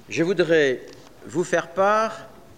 je voudrais vous faire part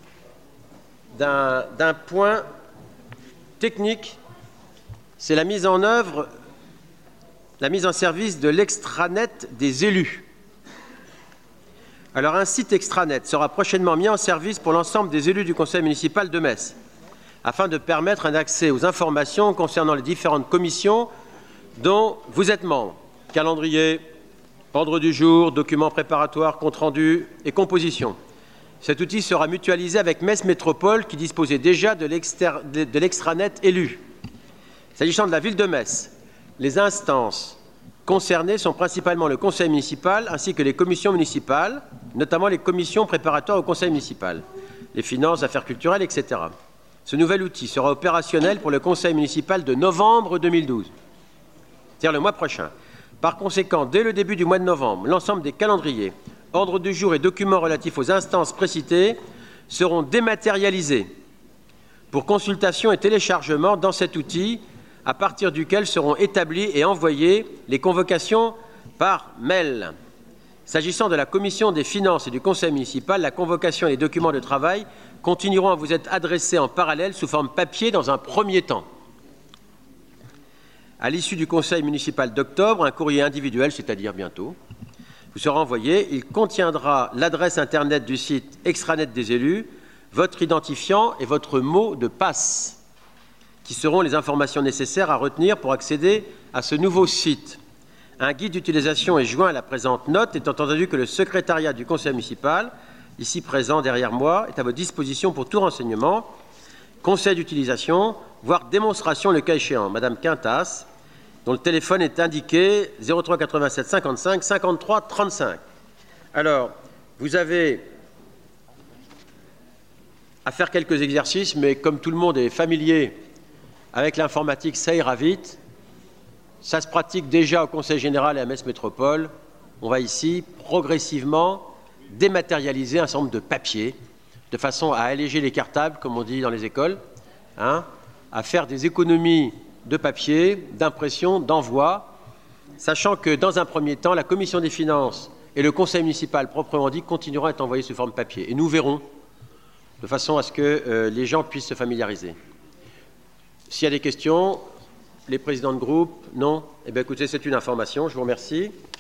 d'un point technique, c'est la mise en œuvre, la mise en service de l'extranet des élus. Alors, un site extranet sera prochainement mis en service pour l'ensemble des élus du conseil municipal de Metz, afin de permettre un accès aux informations concernant les différentes commissions dont vous êtes membre. Calendrier, ordre du jour, documents préparatoires, compte rendu et composition. Cet outil sera mutualisé avec Metz Métropole qui disposait déjà de l'extranet élu. S'agissant de la ville de Metz, les instances concernées sont principalement le conseil municipal ainsi que les commissions municipales, notamment les commissions préparatoires au conseil municipal, les finances, affaires culturelles, etc. Ce nouvel outil sera opérationnel pour le conseil municipal de novembre 2012, c'est-à-dire le mois prochain. Par conséquent, dès le début du mois de novembre, l'ensemble des calendriers, ordres du jour et documents relatifs aux instances précitées seront dématérialisés pour consultation et téléchargement dans cet outil, à partir duquel seront établies et envoyées les convocations par mail. S'agissant de la commission des finances et du conseil municipal, la convocation et les documents de travail continueront à vous être adressés en parallèle sous forme papier dans un premier temps. À l'issue du conseil municipal d'octobre, un courrier individuel, c'est-à-dire bientôt, vous sera envoyé. Il contiendra l'adresse Internet du site extranet des élus, votre identifiant et votre mot de passe, qui seront les informations nécessaires à retenir pour accéder à ce nouveau site. Un guide d'utilisation est joint à la présente note, étant entendu que le secrétariat du conseil municipal, ici présent derrière moi, est à votre disposition pour tout renseignement, conseil d'utilisation, voire démonstration le cas échéant. Madame Quintas, dont le téléphone est indiqué 03 87 55 53 35. Alors, vous avez à faire quelques exercices, mais comme tout le monde est familier avec l'informatique, ça ira vite. Ça se pratique déjà au Conseil général et à Metz Métropole. On va ici progressivement dématérialiser un certain nombre de papiers, de façon à alléger les cartables, comme on dit dans les écoles, à faire des économies de papier, d'impression, d'envoi, sachant que dans un premier temps, la commission des finances et le conseil municipal proprement dit continueront à être envoyés sous forme papier. Et nous verrons, de façon à ce que les gens puissent se familiariser. S'il y a des questions, les présidents de groupe, non? Eh bien écoutez, c'est une information, je vous remercie.